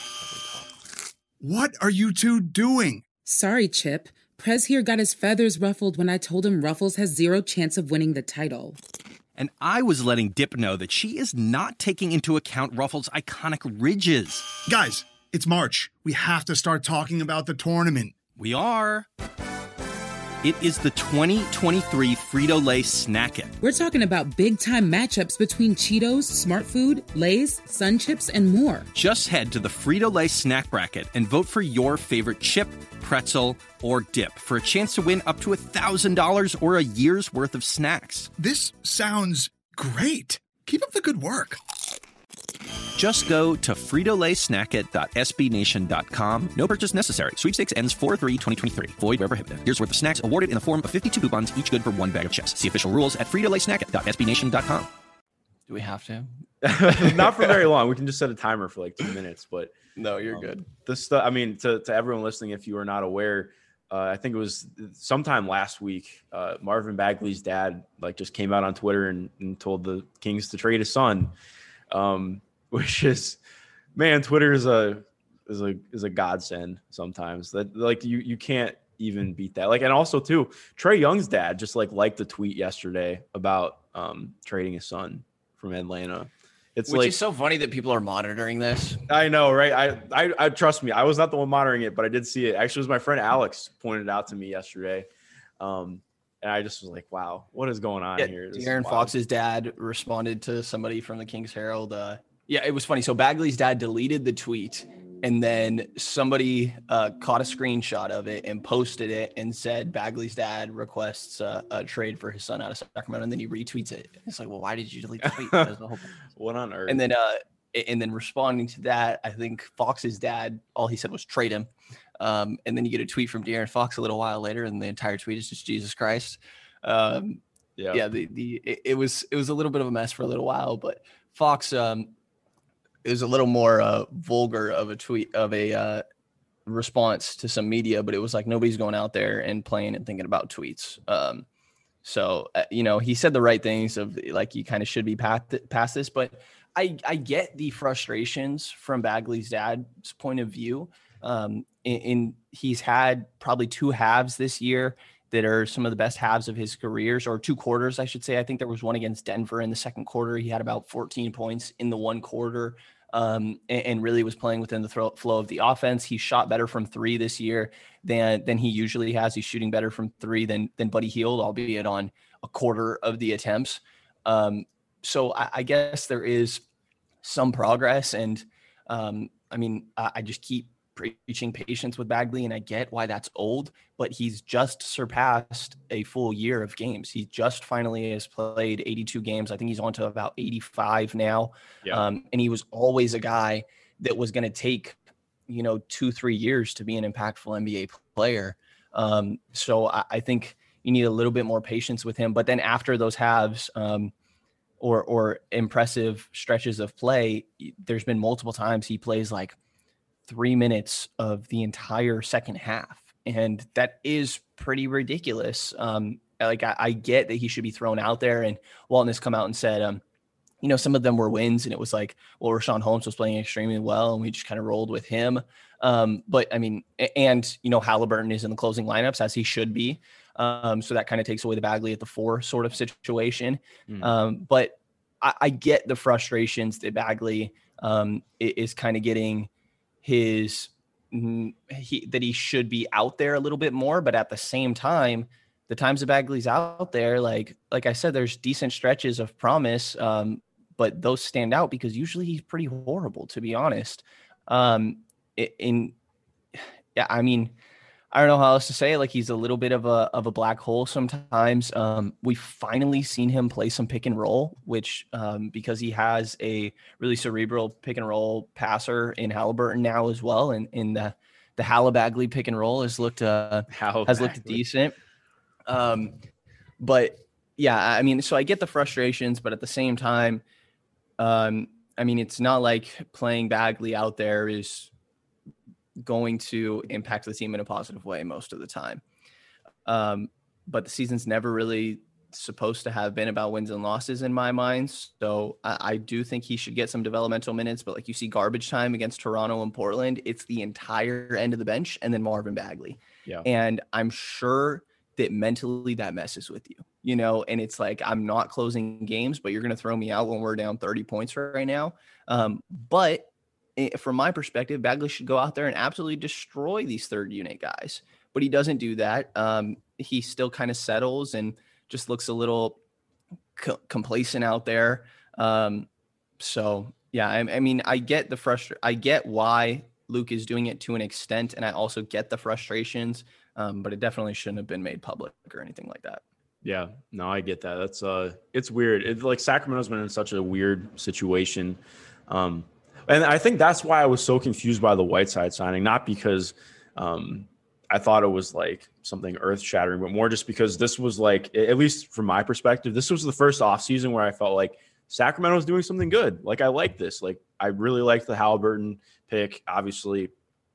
What are you two doing? Sorry, Chip. Prez here got his feathers ruffled when I told him Ruffles has zero chance of winning the title. And I was letting Dip know that she is not taking into account Ruffles' iconic ridges. Guys, it's March. We have to start talking about the tournament. We are. It is the twenty twenty-three Frito-Lay Snack It. We're talking about big-time matchups between Cheetos, Smart Food, Lay's, Sun Chips, and more. Just head to the Frito-Lay Snack Bracket and vote for your favorite chip, pretzel, or dip for a chance to win up to one thousand dollars or a year's worth of snacks. This sounds great. Keep up the good work. Just go to frito lay snack it dot s b nation dot com. No purchase necessary. Sweepstakes ends four three twenty twenty-three. Void where prohibited. Here's worth of snacks awarded in the form of fifty-two coupons, each good for one bag of chips. See official rules at frito lay snack it dot s b nation dot com. Do we have to? Not for very long. We can just set a timer for like two minutes. But no, you're um, good. This stuff. I mean, to to everyone listening, if you are not aware, uh, I think it was sometime last week. Uh, Marvin Bagley's dad like just came out on Twitter and, and told the Kings to trade his son. Um, Which is, man, Twitter is a is a is a godsend sometimes. That like you you can't even beat that. Like, and also too, Trae Young's dad just like liked the tweet yesterday about um trading his son from Atlanta. It's Which like, is so funny that people are monitoring this. I know, right? I, I I trust me. I was not the one monitoring it, but I did see it. Actually, it was my friend Alex pointed it out to me yesterday. Um, and I just was like, wow, what is going on yeah, here? This De'Aaron Fox's dad responded to somebody from the Kings Herald. Uh, Yeah, it was funny. So Bagley's dad deleted the tweet, and then somebody uh, caught a screenshot of it and posted it and said Bagley's dad requests uh, a trade for his son out of Sacramento, and then he retweets it. It's like, well, why did you delete the tweet? That was the whole What on earth? And then, uh, and then responding to that, I think Fox's dad, all he said was trade him. Um, and then you get a tweet from De'Aaron Fox a little while later, and the entire tweet is just Jesus Christ. Um, yeah, yeah. The the it, it was it was a little bit of a mess for a little while, but Fox. Um, It was a little more uh, vulgar of a tweet of a uh, response to some media, but it was like nobody's going out there and playing and thinking about tweets. Um, so, uh, you know, he said the right things of like, you kind of should be past, past this, but I, I get the frustrations from Bagley's dad's point of view. Um, in, in he's had probably two halves this year that are some of the best halves of his careers, or two quarters, I should say. I think there was one against Denver in the second quarter. He had about fourteen points in the one quarter um, and, and really was playing within the throw, flow of the offense. He shot better from three this year than, than he usually has. He's shooting better from three than, than Buddy Hield, albeit on a quarter of the attempts. Um, so I, I guess there is some progress. And um, I mean, I, I just keep preaching patience with Bagley, and I get why that's old, but he's just surpassed a full year of games. He just finally has played eighty-two games. I think he's on to about eighty-five now. Yeah. Um, and he was always a guy that was going to take, you know, two, three years to be an impactful N B A player. Um, so I, I think you need a little bit more patience with him. But then after those halves, um, or, or impressive stretches of play, there's been multiple times he plays like three minutes of the entire second half. And that is pretty ridiculous. Um, like I, I get that he should be thrown out there, and Walton has come out and said, um, you know, some of them were wins, and it was like, well, Rashawn Holmes was playing extremely well, and we just kind of rolled with him. Um, but I mean, and, you know, Halliburton is in the closing lineups as he should be. Um, so that kind of takes away the Bagley at the four sort of situation. Mm. Um, but I, I get the frustrations that Bagley um, is kind of getting his, he, that he should be out there a little bit more. But at the same time, the times that Bagley's out there, like, like I said, there's decent stretches of promise. Um, but those stand out because usually he's pretty horrible, to be honest. Um, in, yeah, I mean, I don't know how else to say it. Like, he's a little bit of a, of a black hole sometimes. Um, we've finally seen him play some pick and roll, which, um, because he has a really cerebral pick and roll passer in Halliburton now as well. And in the, the Hallabagley pick and roll has looked, uh, has looked decent. Um, but yeah, I mean, so I get the frustrations, but at the same time, um, I mean, it's not like playing Bagley out there is going to impact the team in a positive way most of the time. Um, but the season's never really supposed to have been about wins and losses in my mind. So I, I do think he should get some developmental minutes, but like you see garbage time against Toronto and Portland, it's the entire end of the bench and then Marvin Bagley. Yeah. And I'm sure that mentally that messes with you, you know, and it's like, I'm not closing games, but you're going to throw me out when we're down thirty points right now. Um, but from my perspective, Bagley should go out there and absolutely destroy these third unit guys, but he doesn't do that. Um, he still kind of settles and just looks a little co- complacent out there. Um, so yeah, I, I mean, I get the frustration. I get why Luke is doing it to an extent, and I also get the frustrations, um, but it definitely shouldn't have been made public or anything like that. Yeah, no, I get that. That's uh, it's weird. It's like Sacramento's been in such a weird situation. Um, and I think that's why I was so confused by the Whiteside signing, not because um, I thought it was like something earth shattering, but more just because this was like, at least from my perspective, this was the first offseason where I felt like Sacramento was doing something good. Like I like this. Like I really liked the Halliburton pick, obviously.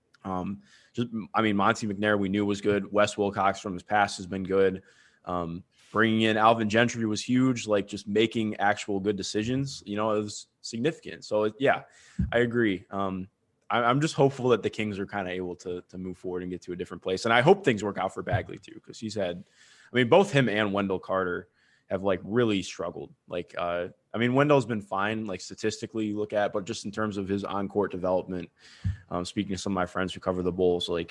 Um, just, I mean, Monty McNair, we knew was good. Wes Wilcox from his past has been good. Um, bringing in Alvin Gentry was huge. Like just making actual good decisions, you know, it was significant. So it, yeah, I agree. Um, I, I'm just hopeful that the Kings are kind of able to to move forward and get to a different place. And I hope things work out for Bagley too, because he's had, I mean, both him and Wendell Carter have like really struggled. Like, uh, I mean, Wendell's been fine, like statistically you look at, but just in terms of his on-court development, um, speaking to some of my friends who cover the Bulls, like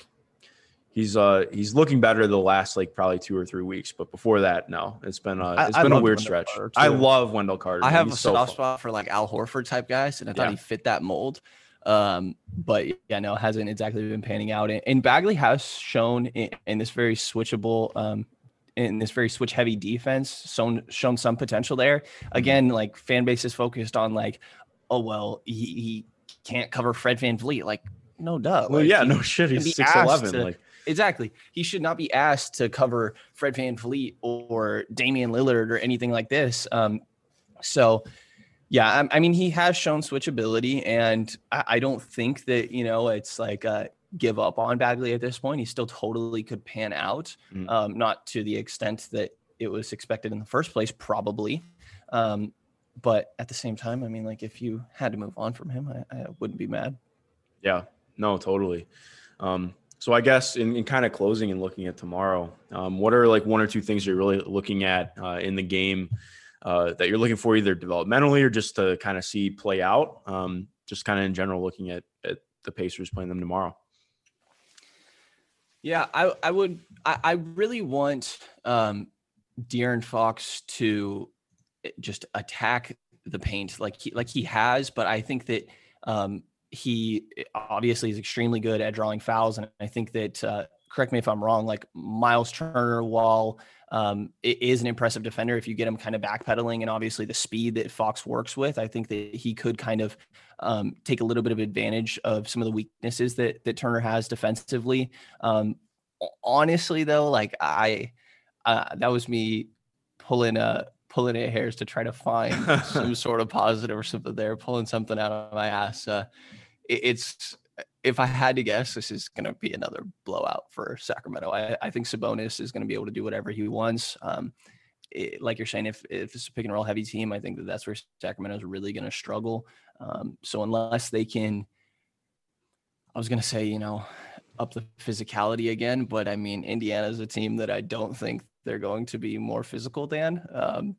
he's uh he's looking better the last like probably two or three weeks. But before that, no, it's been uh it's I, been I a weird Wendell stretch. I Carter, love Wendell Carter. I man. have He's a so soft fun. spot for like Al Horford type guys, and I thought Yeah. he fit that mold. Um, but yeah, no, it hasn't exactly been panning out. And, and Bagley has shown in, in this very switchable, um, in this very switch heavy defense, shown, shown some potential there. Again, like fan base is focused on like, oh, well, he, he can't cover Fred VanVleet. Like, no, duh. Well, Like, yeah, he no shit. can be He's six asked eleven. to- Like, Exactly. He should not be asked to cover Fred VanVleet or Damian Lillard or anything like this. Um, so, yeah, I, I mean, he has shown switchability, and I, I don't think that, you know, it's like uh, give up on Bagley at this point. He still totally could pan out, Mm. um, not to the extent that it was expected in the first place, probably. Um, but at the same time, I mean, like if you had to move on from him, I, I wouldn't be mad. yeah, no, totally. Um, so I guess in, in kind of closing and looking at tomorrow, um, what are like one or two things you're really looking at uh, in the game uh, that you're looking for either developmentally or just to kind of see play out? Um, just kind of in general, looking at, at the Pacers playing them tomorrow. Yeah, I, I would, I, I really want um, De'Aaron Fox to just attack the paint like he, like he has, but I think that um, he obviously is extremely good at drawing fouls. And I think that, uh, correct me if I'm wrong, like Miles Turner, while um, it is an impressive defender, if you get him kind of backpedaling and obviously the speed that Fox works with, I think that he could kind of um, take a little bit of advantage of some of the weaknesses that, that Turner has defensively. Um, honestly though, like I, uh, that was me pulling a, pulling at hairs to try to find some sort of positive or something there, pulling something out of my ass. Uh, it, it's, if I had to guess, this is going to be another blowout for Sacramento. I, I think Sabonis is going to be able to do whatever he wants. Um, it, like you're saying, if, if it's a pick and roll heavy team, I think that that's where Sacramento is really going to struggle. Um, so unless they can, I was going to say, you know, up the physicality again, but I mean, Indiana is a team that I don't think they're going to be more physical than. Um,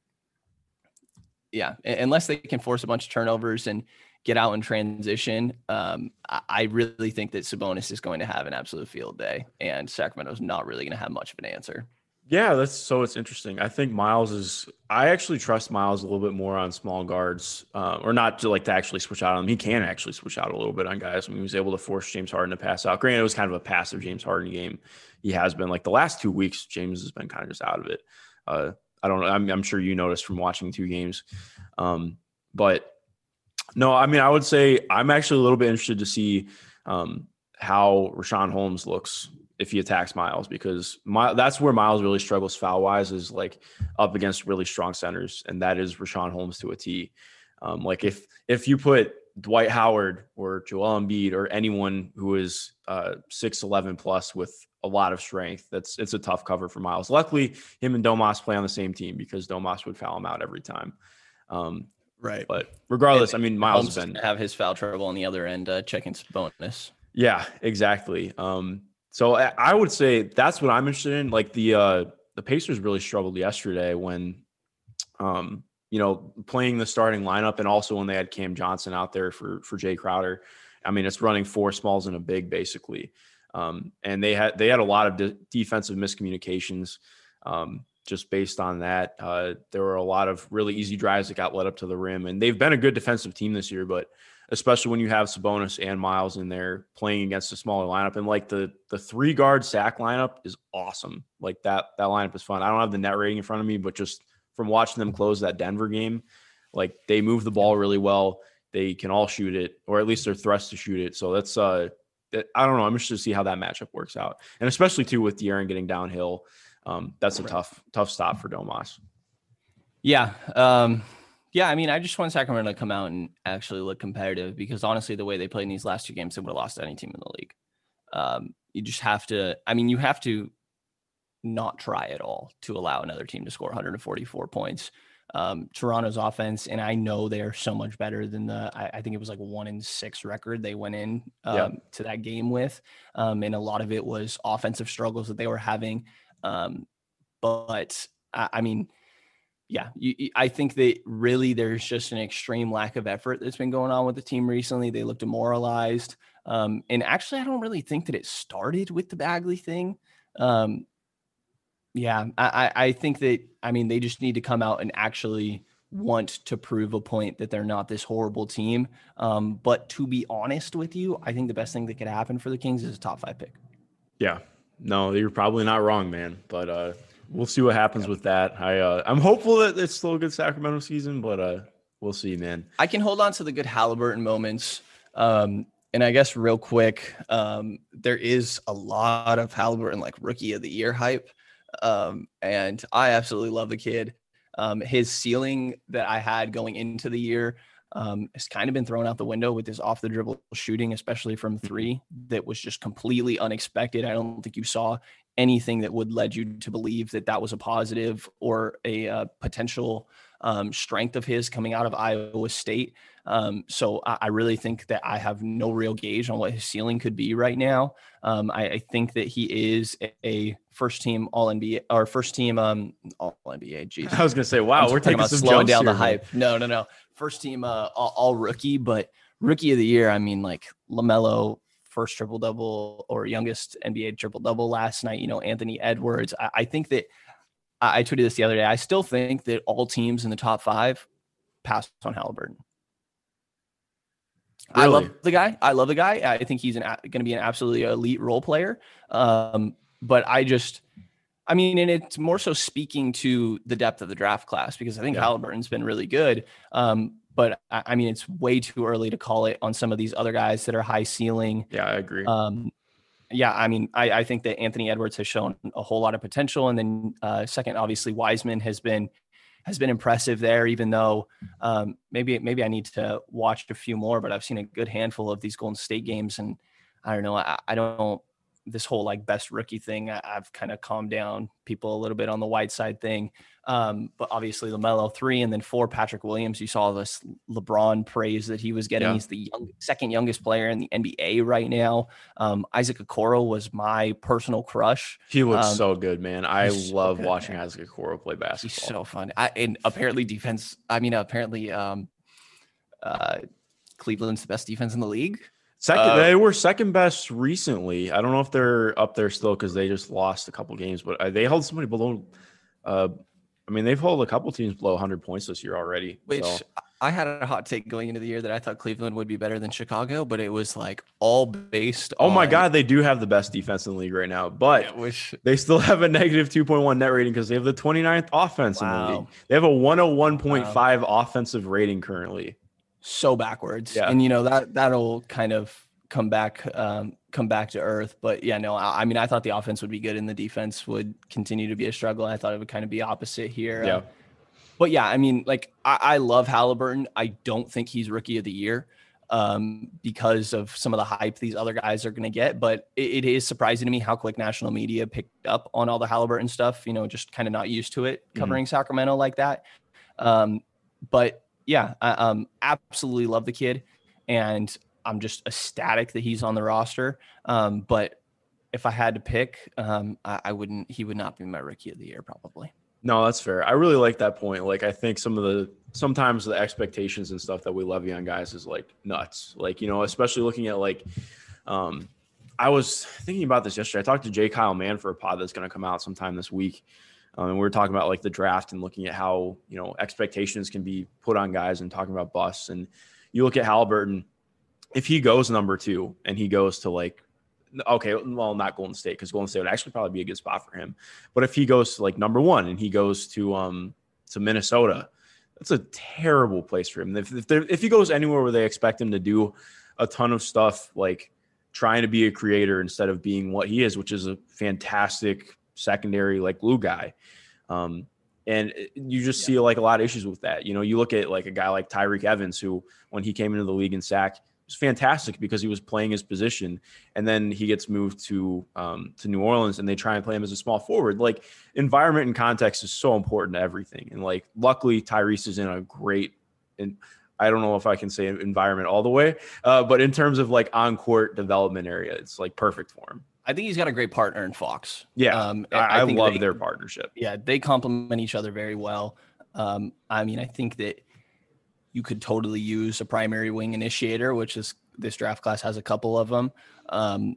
yeah, unless they can force a bunch of turnovers and get out in transition. Um, I, I really think that Sabonis is going to have an absolute field day, and Sacramento's not really going to have much of an answer. Yeah, that's so it's interesting. I think Miles is, I actually trust Miles a little bit more on small guards, uh, or not to like to actually switch out on him. He can actually switch out a little bit on guys. I mean, he was able to force James Harden to pass out. Granted, it was kind of a passive James Harden game. He has been like the last two weeks, James has been kind of just out of it. Uh, I don't know. I'm, I'm sure you noticed from watching two games. Um, but no, I mean, I would say I'm actually a little bit interested to see um, how Rashawn Holmes looks if he attacks Miles, because my, that's where Miles really struggles foul wise, is like up against really strong centers. And that is Rashawn Holmes to a T. Um, like if, if you put Dwight Howard or Joel Embiid or anyone who is uh, six eleven plus with a lot of strength, that's, it's a tough cover for Miles. Luckily him and Domas play on the same team, because Domas would foul him out every time. Um, Right. But regardless, I mean, Miles Holmes has been have his foul trouble on the other end, uh, checking bonus. Yeah, exactly. Um, so I, I would say that's what I'm interested in. Like the uh, the Pacers really struggled yesterday when, um, you know, playing the starting lineup, and also when they had Cam Johnson out there for for Jay Crowder. I mean, it's running four smalls and a big basically. Um, and they had they had a lot of de- defensive miscommunications. Um, just based on that, uh, there were a lot of really easy drives that got led up to the rim, and they've been a good defensive team this year. But especially when you have Sabonis and Miles in there playing against a smaller lineup, and like the the three guard sack lineup is awesome. Like that that lineup is fun. I don't have the net rating in front of me, but just from watching them close that Denver game, like they move the ball really well. They can all shoot it, or at least they're thrust to shoot it. So that's uh, I don't know. I'm interested to see how that matchup works out, and especially too with De'Aaron getting downhill. Um, that's a tough, tough stop for Domas. Yeah. Um, yeah. I mean, I just want Sacramento to come out and actually look competitive, because honestly, the way they played in these last two games, they would have lost to any team in the league. Um, you just have to, I mean, you have to not try at all to allow another team to score one hundred forty-four points. Um, Toronto's offense, and I know they're so much better than the, I, I think it was like one in six record they went in um, yep. to that game with. Um, and a lot of it was offensive struggles that they were having. Um, but I, I mean, yeah, you, I think that really there's just an extreme lack of effort that's been going on with the team recently. They look demoralized. Um, and actually, I don't really think that it started with the Bagley thing. Um, yeah, I, I think that, I mean, they just need to come out and actually want to prove a point that they're not this horrible team. Um, but to be honest with you, I think the best thing that could happen for the Kings is a top five pick. Yeah. No, you're probably not wrong, man. But uh, we'll see what happens with that. I uh, I'm hopeful that it's still a good Sacramento season, but uh, we'll see, man. I can hold on to the good Halliburton moments. Um, and I guess real quick, um, there is a lot of Halliburton like rookie of the year hype, um, and I absolutely love the kid. Um, his ceiling that I had going into the year um, has kind of been thrown out the window with his off the dribble shooting, especially from three. That was just completely unexpected. I don't think you saw anything that would lead you to believe that that was a positive or a uh, potential um, strength of his coming out of Iowa State. Um, so I, I really think that I have no real gauge on what his ceiling could be right now. Um, I, I think that he is a, a first team all N B A or first team um, all N B A. Geez. I was going to say, wow, I'm we're taking about some slowing down here, the man. hype. No, no, no. First team uh, all, all rookie, but rookie of the year. I mean, like LaMelo, first triple double or youngest N B A triple double last night. You know, Anthony Edwards. I, I think that I, I tweeted this the other day. I still think that all teams in the top five pass on Halliburton. Really? I love the guy. I love the guy. I think he's going to be an absolutely elite role player. Um, but I just, I mean, and it's more so speaking to the depth of the draft class, because I think yeah. Halliburton's been really good. Um, but I, I mean, it's way too early to call it on some of these other guys that are high ceiling. Yeah, I agree. Um, yeah, I mean, I, I think that Anthony Edwards has shown a whole lot of potential. And then uh, second, obviously Wiseman has been, has been impressive there, even though um, maybe, maybe I need to watch a few more, but I've seen a good handful of these Golden State games. And I don't know, I, I don't, this whole like best rookie thing, I, I've kind of calmed down people a little bit on the Whiteside thing. Um, but obviously LaMelo three, and then four, Patrick Williams. You saw this LeBron praise that he was getting. Yeah. He's the young, second youngest player in the N B A right now. Um, Isaac Okoro was my personal crush. He looks um, so good, man. I love so good, watching man. Isaac Okoro play basketball. He's so fun. I, and apparently defense, I mean, apparently um, uh, Cleveland's the best defense in the league. Second, uh, they were second best recently. I don't know if they're up there still because they just lost a couple games, but they held somebody below. Uh, I mean, they've held a couple teams below one hundred points this year already. Which so. I had a hot take going into the year that I thought Cleveland would be better than Chicago, but it was like all based oh on. Oh my God, they do have the best defense in the league right now, but wish... they still have a negative two point one net rating because they have the twenty-ninth offense wow. in the league. They have a one oh one point five wow. offensive rating currently. So backwards. Yeah. And, you know, that that'll kind of come back, um, come back to earth. But yeah, no, I, I mean, I thought the offense would be good and the defense would continue to be a struggle. I thought it would kind of be opposite here. Yeah. Uh, but yeah, I mean, like I, I love Halliburton. I don't think he's rookie of the year um, because of some of the hype these other guys are going to get. But it, it is surprising to me how quick national media picked up on all the Halliburton stuff, you know, just kind of not used to it covering mm-hmm. Sacramento like that. Um, but yeah, I um, absolutely love the kid. And I'm just ecstatic that he's on the roster. Um, but if I had to pick, um, I, I wouldn't, he would not be my rookie of the year probably. No, that's fair. I really like that point. Like, I think some of the, sometimes the expectations and stuff that we levy on guys is like nuts. Like, you know, especially looking at like, um, I was thinking about this yesterday. I talked to J. Kyle Mann for a pod that's going to come out sometime this week. Um, and we were talking about like the draft and looking at how, you know, expectations can be put on guys and talking about busts. And you look at Haliburton, if he goes number two and he goes to like, okay, well, not Golden State, because Golden State would actually probably be a good spot for him. But if he goes to like number one and he goes to um to Minnesota, that's a terrible place for him. If if, if he goes anywhere where they expect him to do a ton of stuff, like trying to be a creator instead of being what he is, which is a fantastic secondary like glue guy. Um, and you just yeah. see like a lot of issues with that. You know, you look at like a guy like Tyreke Evans, who when he came into the league in sack, was fantastic because he was playing his position, and then he gets moved to um, to New Orleans and they try and play him as a small forward. Like environment and context is so important to everything. And like, luckily Tyrese is in a great, and I don't know if I can say environment all the way, uh, but in terms of like on court development area, it's like perfect for him. I think he's got a great partner in Fox. Yeah, um, I, I, I think love they, their partnership. Yeah, they complement each other very well. Um, I mean, I think that you could totally use a primary wing initiator, which is this draft class has a couple of them. Um,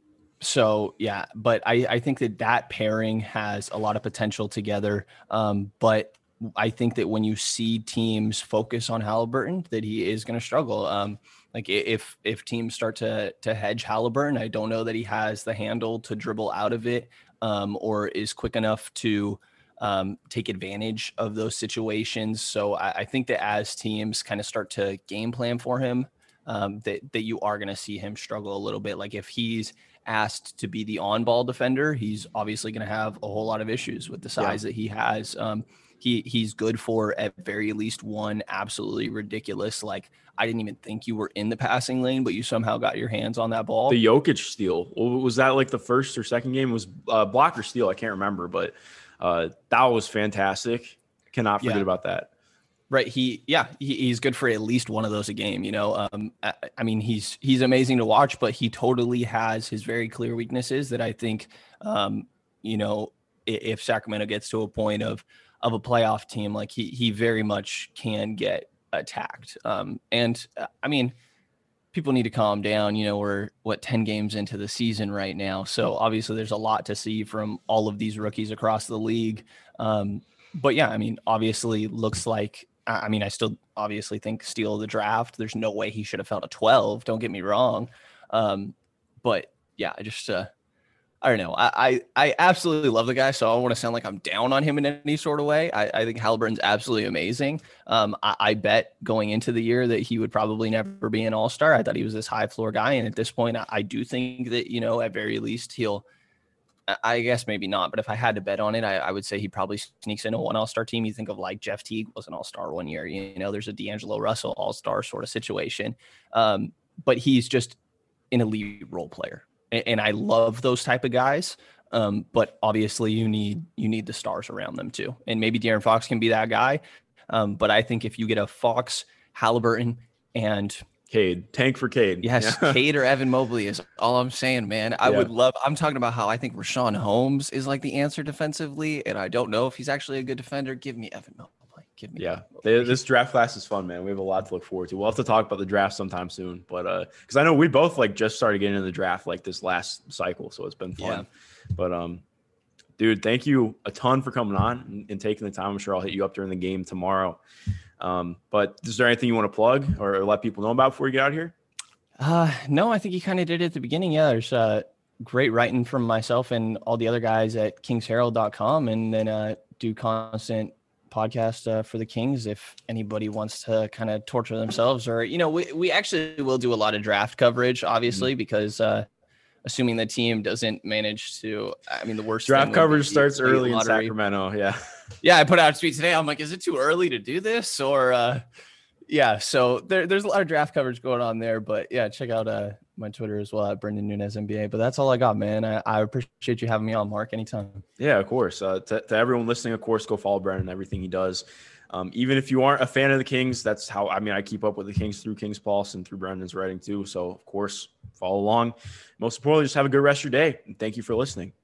so yeah, but I, I think that that pairing has a lot of potential together. Um, but I think that when you see teams focus on Haliburton, that he is going to struggle. Um, like if if teams start to to hedge Haliburton, I don't know that he has the handle to dribble out of it, um, or is quick enough to um, take advantage of those situations. So I, I think that as teams kind of start to game plan for him, um, that that you are going to see him struggle a little bit. Like if he's asked to be the on-ball defender, he's obviously going to have a whole lot of issues with the size yeah. that he has. Um, He he's good for at very least one absolutely ridiculous, like, I didn't even think you were in the passing lane, but you somehow got your hands on that ball. The Jokic steal. Was that like the first or second game? It was uh, block or steal? I can't remember, but uh, that was fantastic. Cannot forget yeah. about that. Right. He, yeah, he, he's good for at least one of those a game, you know? Um, I, I mean, he's, he's amazing to watch, but he totally has his very clear weaknesses that I think, um, you know, if Sacramento gets to a point of, of a playoff team, like he, he very much can get attacked. Um, and uh, I mean, people need to calm down. You know, we're what, ten games into the season right now. So obviously there's a lot to see from all of these rookies across the league. Um, but yeah, I mean, obviously looks like, I mean, I still obviously think steal of the draft. There's no way he should have felt a twelve. Don't get me wrong. Um, but yeah, I just, uh, I don't know. I, I, I absolutely love the guy, so I don't want to sound like I'm down on him in any sort of way. I, I think Haliburton's absolutely amazing. Um, I, I bet going into the year that he would probably never be an all-star. I thought he was this high floor guy, and at this point, I, I do think that, you know, at very least he'll, I guess maybe not, but if I had to bet on it, I, I would say he probably sneaks into one all-star team. You think of like Jeff Teague was an all-star one year. You know, there's a D'Angelo Russell all-star sort of situation. Um, but he's just an elite role player. And I love those type of guys. Um, but obviously you need, you need the stars around them too. And maybe De'Aaron Fox can be that guy. Um, but I think if you get a Fox, Haliburton, and Cade, tank for Cade. Yes. Yeah. Cade or Evan Mobley is all I'm saying, man. I yeah. would love, I'm talking about how I think Rashawn Holmes is like the answer defensively. And I don't know if he's actually a good defender. Give me Evan Mobley. Give me yeah, they, this draft class is fun, man. We have a lot to look forward to. We'll have to talk about the draft sometime soon, but uh, because I know we both like just started getting into the draft like this last cycle, so it's been fun. Yeah. But um, dude, thank you a ton for coming on and, and taking the time. I'm sure I'll hit you up during the game tomorrow. Um, but is there anything you want to plug or let people know about before you get out of here? Uh, no, I think you kind of did it at the beginning. Yeah, there's uh, great writing from myself and all the other guys at kings herald dot com, and then uh, do constant podcast uh, for the Kings if anybody wants to kind of torture themselves, or, you know, we, we actually will do a lot of draft coverage, obviously, mm-hmm. because uh, assuming the team doesn't manage to, I mean, the worst draft coverage starts early in Sacramento. Yeah. Yeah. I put out a tweet today. I'm like, is it too early to do this? Or uh, yeah. So there, there's a lot of draft coverage going on there, but yeah, check out uh, my Twitter as well at Brendan Nunez N B A. But that's all I got, man. I, I appreciate you having me on, Mark, anytime. Yeah, of course. Uh, to, to everyone listening, of course, go follow Brendan and everything he does. Um, even if you aren't a fan of the Kings, that's how, I mean, I keep up with the Kings through Kings Pulse and through Brendan's writing too. So of course, follow along. Most importantly, just have a good rest of your day. And thank you for listening.